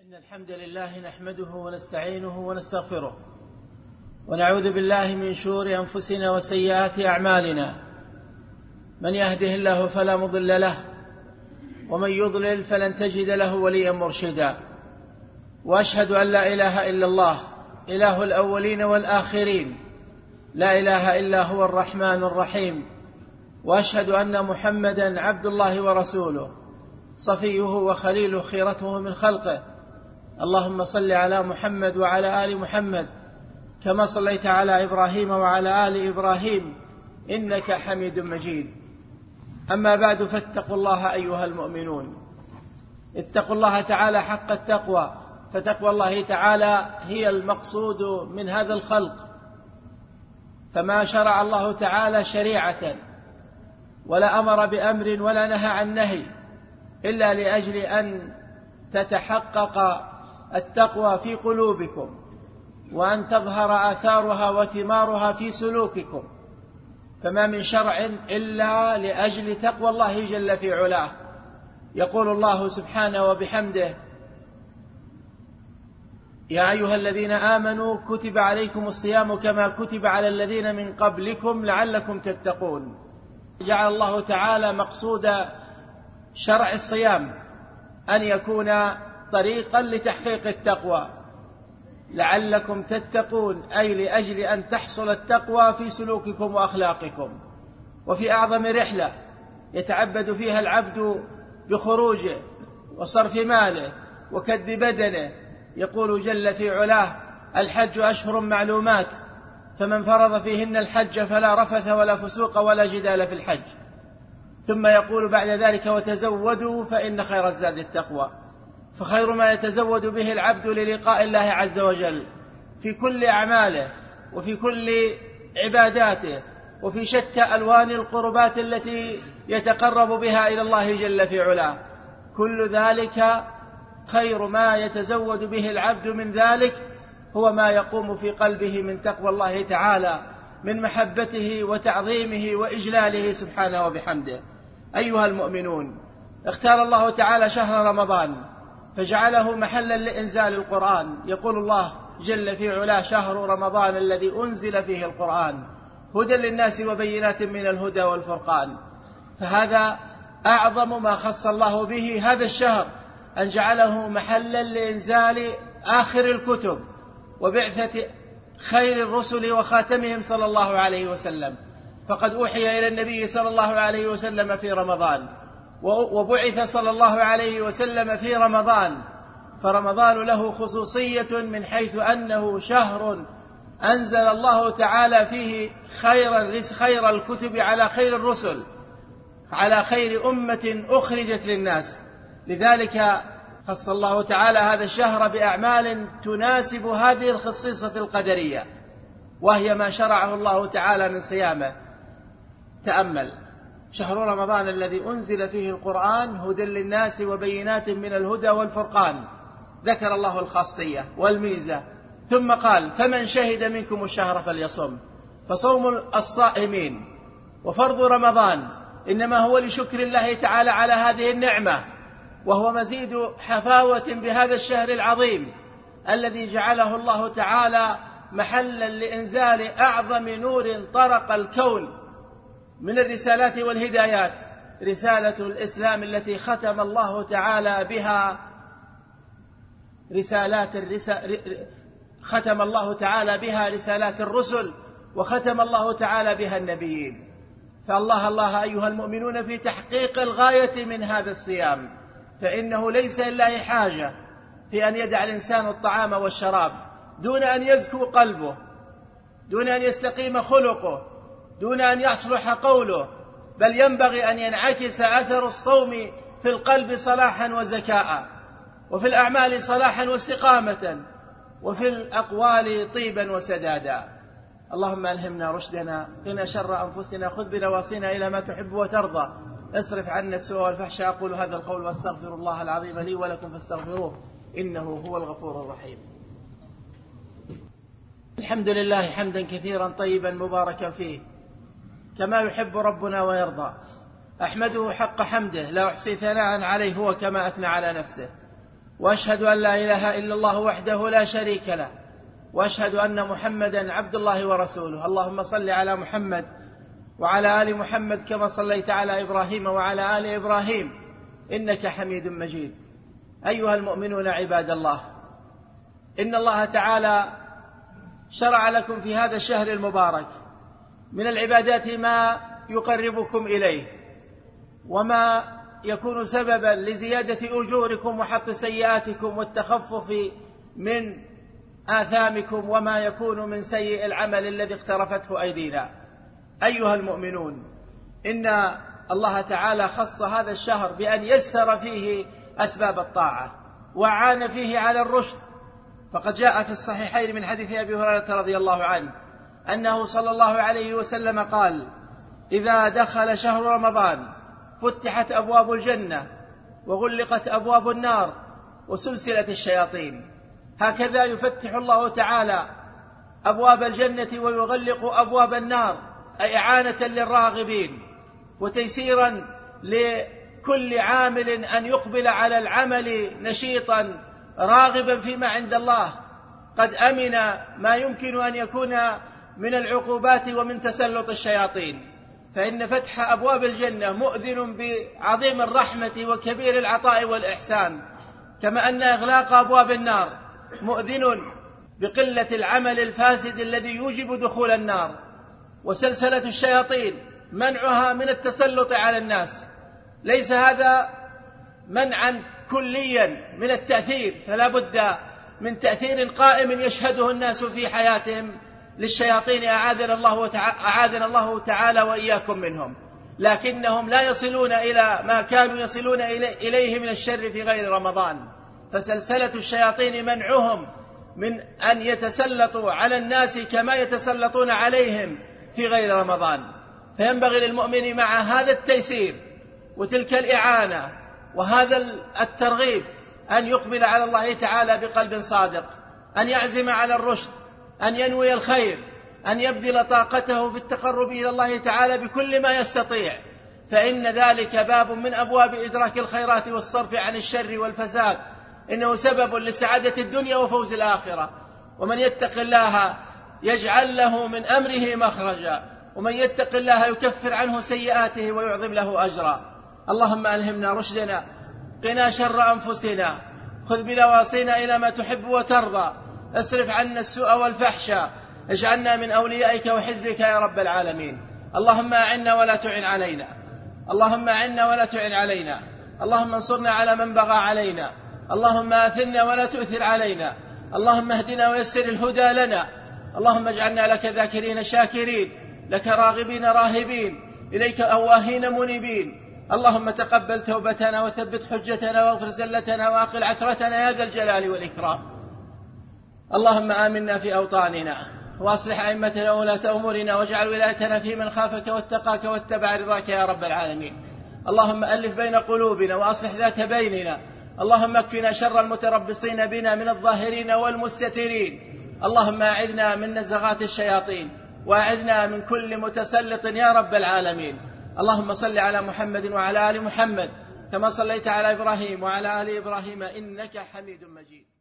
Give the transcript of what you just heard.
إن الحمد لله نحمده ونستعينه ونستغفره ونعوذ بالله من شرور أنفسنا وسيئات أعمالنا. من يهده الله فلا مضل له ومن يضلل فلن تجد له وليا مرشدا. وأشهد أن لا إله إلا الله إله الأولين والآخرين، لا إله إلا هو الرحمن الرحيم. وأشهد أن محمدا عبد الله ورسوله صفيه وخليله خيرته من خلقه. اللهم صل على محمد وعلى آل محمد كما صليت على إبراهيم وعلى آل إبراهيم إنك حميد مجيد. أما بعد، فاتقوا الله أيها المؤمنون، اتقوا الله تعالى حق التقوى، فتقوى الله تعالى هي المقصود من هذا الخلق. فما شرع الله تعالى شريعة ولا أمر بأمر ولا نهى عن نهي إلا لأجل أن تتحقق التقوى في قلوبكم وأن تظهر آثارها وثمارها في سلوككم. فما من شرع إلا لأجل تقوى الله جل في علاه. يقول الله سبحانه وبحمده: يا أيها الذين آمنوا كتب عليكم الصيام كما كتب على الذين من قبلكم لعلكم تتقون. جعل الله تعالى مقصود شرع الصيام أن يكون طريقا لتحقيق التقوى، لعلكم تتقون، أي لأجل أن تحصل التقوى في سلوككم وأخلاقكم. وفي أعظم رحلة يتعبد فيها العبد بخروجه وصرف ماله وكد بدنه، يقول جل في علاه: الحج أشهر معلومات، فمن فرض فيهن الحج فلا رفث ولا فسوق ولا جدال في الحج. ثم يقول بعد ذلك: وتزودوا فإن خير الزاد التقوى. فخير ما يتزود به العبد للقاء الله عز وجل في كل أعماله وفي كل عباداته وفي شتى ألوان القربات التي يتقرب بها إلى الله جل في علاه. كل ذلك خير ما يتزود به العبد من ذلك هو ما يقوم في قلبه من تقوى الله تعالى، من محبته وتعظيمه وإجلاله سبحانه وبحمده. أيها المؤمنون، اختار الله تعالى شهر رمضان فجعله محلا لإنزال القرآن. يقول الله جل في علاه: شهر رمضان الذي أنزل فيه القرآن هدى للناس وبينات من الهدى والفرقان. فهذا أعظم ما خص الله به هذا الشهر، أن جعله محلا لإنزال آخر الكتب وبعثة خير الرسل وخاتمهم صلى الله عليه وسلم. فقد أوحي إلى النبي صلى الله عليه وسلم في رمضان، وبعث صلى الله عليه وسلم في رمضان. فرمضان له خصوصية من حيث أنه شهر أنزل الله تعالى فيه خير الكتب على خير الرسل، على خير أمة أخرجت للناس. لذلك خص الله تعالى هذا الشهر بأعمال تناسب هذه الخصيصة القدرية، وهي ما شرعه الله تعالى من صيامه. تأمل: شهر رمضان الذي أنزل فيه القرآن هدى للناس وبينات من الهدى والفرقان. ذكر الله الخاصية والميزة، ثم قال: فمن شهد منكم الشهر فليصم. فصوم الصائمين وفرض رمضان إنما هو لشكر الله تعالى على هذه النعمة، وهو مزيد حفاوة بهذا الشهر العظيم الذي جعله الله تعالى محلا لإنزال أعظم نور طرق الكون من الرسالات والهدايات، رسالة الإسلام التي ختم الله تعالى بها ختم الله تعالى بها رسالات الرسل، وختم الله تعالى بها النبيين. فالله أيها المؤمنون في تحقيق الغاية من هذا الصيام، فإنه ليس لله حاجة في أن يدع الإنسان الطعام والشراب دون أن يزكو قلبه، دون أن يستقيم خلقه، دون أن يصلح قوله، بل ينبغي أن ينعكس أثر الصوم في القلب صلاحا وزكاء، وفي الأعمال صلاحا واستقامة، وفي الأقوال طيبا وسدادا. اللهم ألهمنا رشدنا، قنا شر أنفسنا، خذ بنواصينا إلى ما تحب وترضى، اصرف عنا السوء والفحش. أقول هذا القول واستغفر الله العظيم لي ولكم فاستغفروه إنه هو الغفور الرحيم. الحمد لله حمدا كثيرا طيبا مباركا فيه كما يحب ربنا ويرضى. أحمده حق حمده، لا أحصي ثناء عليه هو كما أثنى على نفسه. وأشهد أن لا إله إلا الله وحده لا شريك له، وأشهد أن محمدا عبد الله ورسوله. اللهم صل على محمد وعلى آل محمد كما صليت على إبراهيم وعلى آل إبراهيم إنك حميد مجيد. أيها المؤمنون عباد الله، إن الله تعالى شرع لكم في هذا الشهر المبارك من العبادات ما يقربكم إليه، وما يكون سببا لزيادة أجوركم وحط سيئاتكم والتخفف من آثامكم، وما يكون من سيء العمل الذي اقترفته أيدينا. أيها المؤمنون، إن الله تعالى خص هذا الشهر بأن يسر فيه أسباب الطاعة وعان فيه على الرشد، فقد جاء في الصحيحين من حديث أبي هريرة رضي الله عنه أنه صلى الله عليه وسلم قال: إذا دخل شهر رمضان فتحت أبواب الجنة وغلقت أبواب النار وسلسلة الشياطين. هكذا يفتح الله تعالى أبواب الجنة ويغلق أبواب النار، أي إعانة للراغبين وتيسيرا لكل عامل أن يقبل على العمل نشيطا راغبا فيما عند الله، قد أمن ما يمكن أن يكون من العقوبات ومن تسلط الشياطين. فإن فتح أبواب الجنة مؤذن بعظيم الرحمة وكبير العطاء والإحسان، كما أن إغلاق أبواب النار مؤذن بقلة العمل الفاسد الذي يوجب دخول النار، وسلسلة الشياطين منعها من التسلط على الناس. ليس هذا منعا كليا من التأثير، فلا بد من تأثير قائم يشهده الناس في حياتهم للشياطين، أعاذنا الله تعالى وإياكم منهم، لكنهم لا يصلون إلى ما كانوا يصلون إليه من الشر في غير رمضان. فسلسلة الشياطين منعهم من أن يتسلطوا على الناس كما يتسلطون عليهم في غير رمضان. فينبغي للمؤمن مع هذا التيسير وتلك الإعانة وهذا الترغيب أن يقبل على الله تعالى بقلب صادق، أن يعزم على الرشد، أن ينوي الخير، أن يبذل طاقته في التقرب إلى الله تعالى بكل ما يستطيع، فإن ذلك باب من أبواب إدراك الخيرات والصرف عن الشر والفساد، إنه سبب لسعادة الدنيا وفوز الآخرة. ومن يتق الله يجعل له من أمره مخرجا، ومن يتق الله يكفر عنه سيئاته ويعظم له أجرا. اللهم ألهمنا رشدنا، قنا شر أنفسنا، خذ بنواصينا إلى ما تحب وترضى، اصرف عنا السوء والفحشاء، اجعلنا من أوليائك وحزبك يا رب العالمين. اللهم أعنا ولا تعن علينا، اللهم أعنا ولا تعن علينا، اللهم انصرنا على من بغى علينا، اللهم آثرنا ولا تؤثر علينا، اللهم اهدنا ويسر الهدى لنا، اللهم اجعلنا لك ذاكرين شاكرين، لك راغبين راهبين، إليك أواهين منيبين. اللهم تقبل توبتنا وثبت حجتنا واغفر زلتنا وأقل عثرتنا يا ذا الجلال والإكرام. اللهم آمنا في أوطاننا وأصلح أئمتنا وولاة أمورنا، واجعل ولايتنا في من خافك واتقاك واتبع رضاك يا رب العالمين. اللهم ألف بين قلوبنا وأصلح ذات بيننا، اللهم اكفنا شر المتربصين بنا من الظاهرين والمستترين. اللهم أعذنا من نزغات الشياطين، وأعذنا من كل متسلط يا رب العالمين. اللهم صل على محمد وعلى آل محمد كما صليت على إبراهيم وعلى آل إبراهيم إنك حميد مجيد.